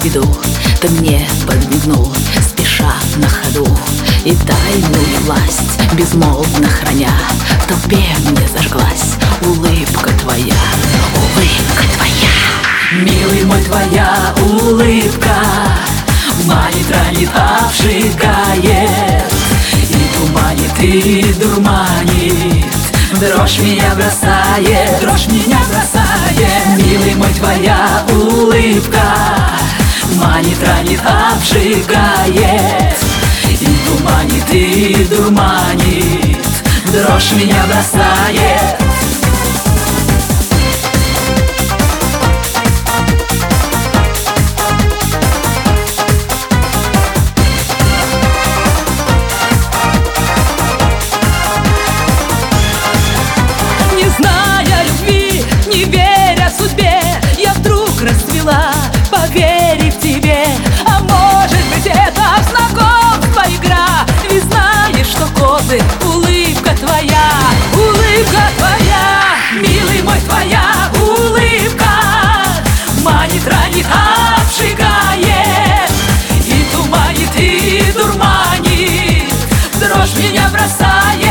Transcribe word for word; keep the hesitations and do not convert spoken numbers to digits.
беду, ты мне подмигнул, спеша на ходу. И тайную власть, безмолвно храня, в толпе мне зажглась улыбка твоя, улыбка твоя. Милый мой, твоя улыбка манит, ранит, обжигает, и туманит, и дурманит, дрожь меня бросает, дрожь меня бросает. Милый мой, твоя улыбка манит, ранит, обжигает, и туманит, и дурманит, дрожь меня бросает. Не зная любви, не веря судьбе, я вдруг расцвела, поверив тебе. А может быть, это знакомство, игра, ведь знаешь, что коды — улыбка твоя, улыбка твоя. Милый мой, твоя улыбка манит, ранит, обжигает, и туманит, и дурманит, дрожь меня бросает.